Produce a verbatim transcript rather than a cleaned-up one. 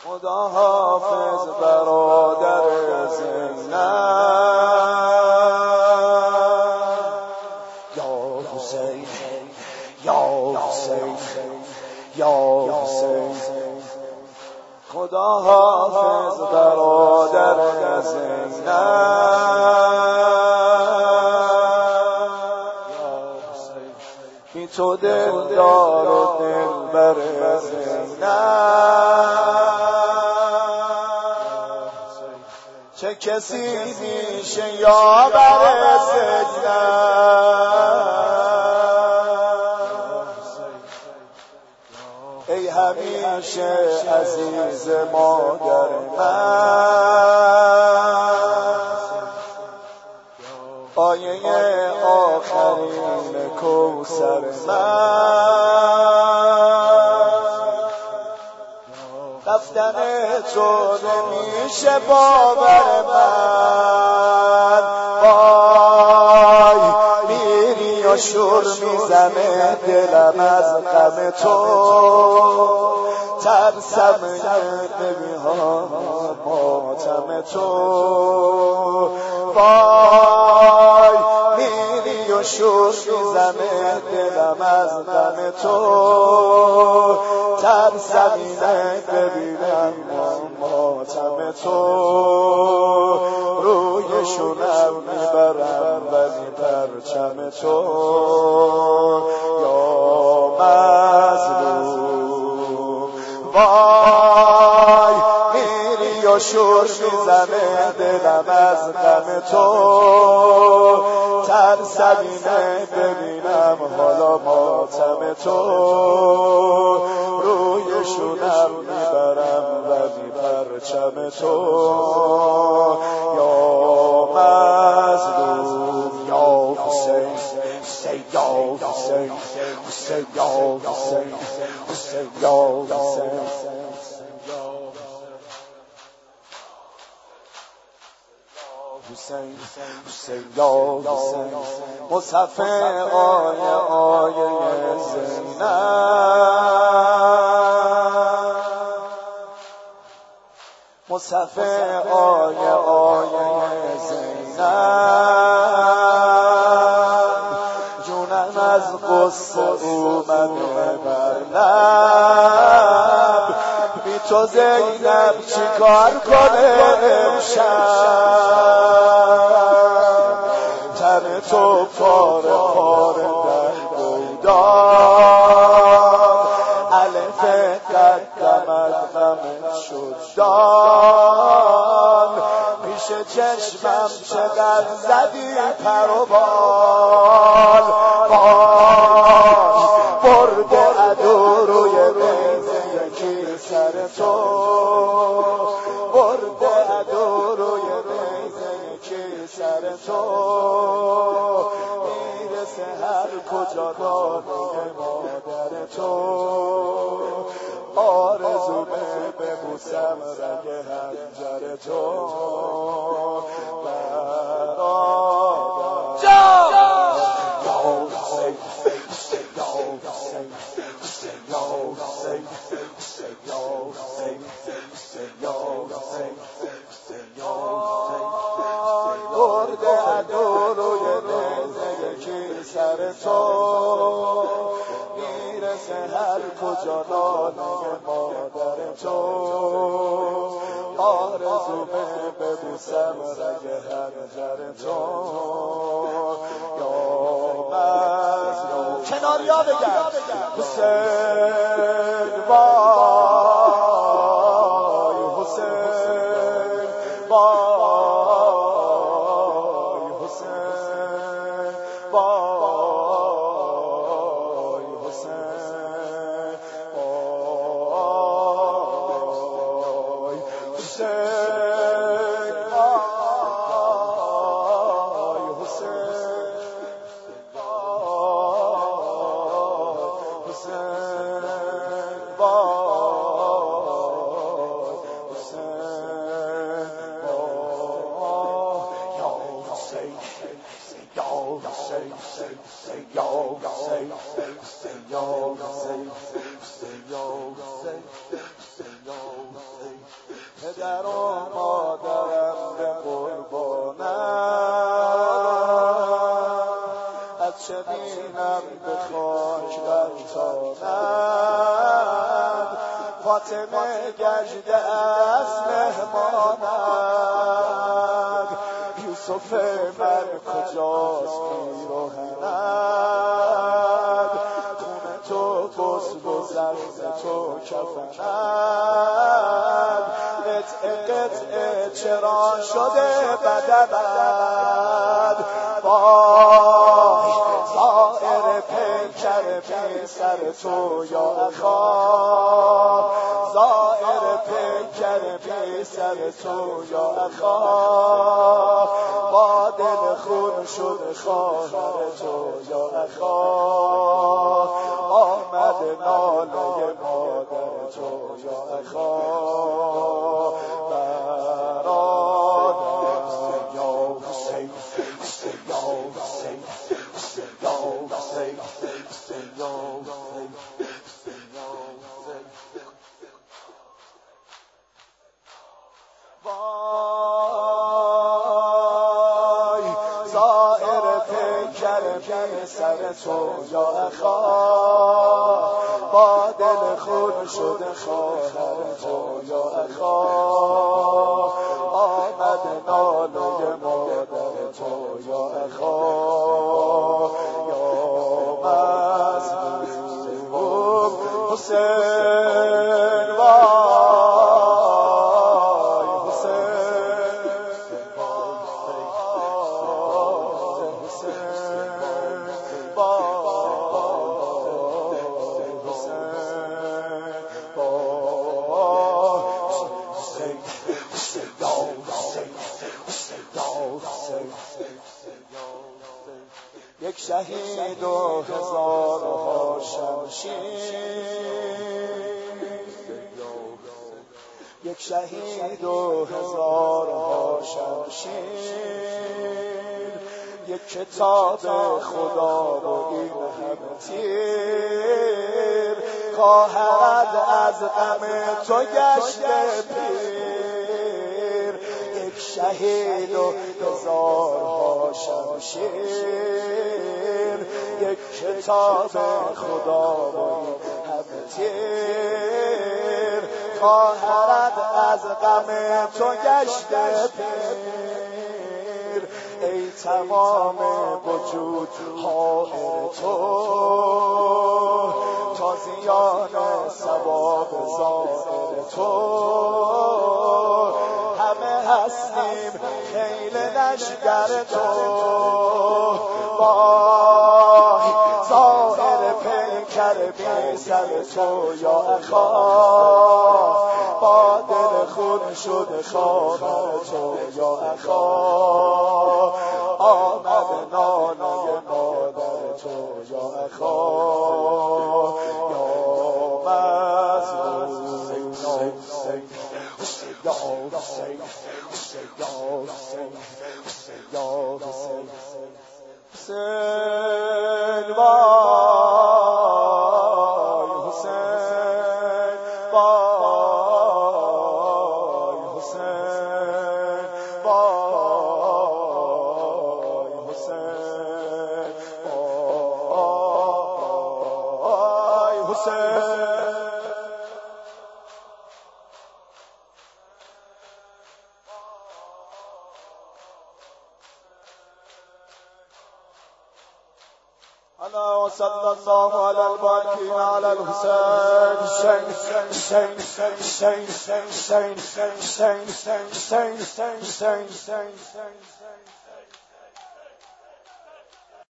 خدا حافظ برادر زینب یا حسین یا حسین یا حسین خدا حافظ برادر زینب بی تو دلدار و دلبر زینب چه کسی میشه یاور زینب ای همیشه عزیز مادر من آیه آخرین کوثر من رفتن تو نمیشه باور من وای میری و شور میزنه دلم از غم تو ترسم نمیها ماتم تو وای میری و شور میزنه دلم از غم تو ترسم ببینم ماتم تو روی شونم میبرم ولی پرچم تو یا مظلوم وای میری و شور میزنه دلم از غم تو ترسم اینه ببینم حالا ماتم تو روی شونم میبرم ولی پرچم تو یا مظلوم یا حسین حسین یا حسین حسین یا حسین حسین یا حسین حسین حسین یا حسین مصحف آیه آیه زینب مصحف آیه آیه زینب جونم از قصه اومده بر لب بی تو زینب چیکار کنه امشب تن تو پاره پاره در گودان الف قدمت غمت شد دان پیش چشمم چقدر زدی پر و بال برد عدو روی نیزه یکی سر تو برد عدو روی نیزه یکی سر تو میرسه هر کجا دانه مادر تو آرزومه ببوسم رگ حنجر تو برادر یا حسین یا حسین یا حسین یا حسین یا حسین یا حسین برد عدو روی نیزه یکی سر تو میرسه هر کجا نانه مادر تو آرزومه ببوسم رگ حنجر تو یا مظلوم کناریا بگم حسین وای حسین وای حسین وای حسین وای حسین وای حسین حسین وای حسین یا حسین یا حسین یا حسین یا حسین یا حسین یا حسین پدر و مادرم به قربانم، از چه بینم به خاک برتانم. فاطمه گشته از مهمانم، یوسف من کجاست پیراهنم، خون تو بز بزر تو کفنم، قطعه قطعه چرا شده بدنم. وای زائر پیکر پسر تو یا اخا، زائر پیکر پسر تو یا اخا، با دل خون شد خواهر تو یا اخا، آمد ناله مادر تو یا اخا. وای زائر پیکر پسر تو یا اخا، با دل خون شد خواهر تو یا اخا، آمد ناله مادر تو یا اخا. یا مظلوم حسین وای حسین، وای حسین، وای حسین، وای حسین، حسین یا حسین، حسین یا حسین. یک شهید و هزارها شمشیر، یک شهید و هزارها شمشیر، یک کتاب خدا و این همه تیر، خواهرت از غم تو گشته پیر. یک شهید و هزارها شمشیر، یک کتاب خدا و این همه تیر، خواهرت از غم تو گشته پیر. ای تمام وجود حائر تو، تازیان ثواب ظاهر تو، همه هستیم خیل لشکر تو. وای زائر پیکر پسر تو یا اخا، با دل خون شد خواهر تو یا اخا، آمد ناله مادر تو یا اخا. یا مظلوم حسین، حسین یا حسین، حسین یا حسین، حسین یا حسین، حسین وای حسین، وای حسین، وای حسین، وای حسین. صلى الله على الباقين على الحسين، حسين حسين حسين حسين حسين حسين حسين حسين حسين حسين حسين.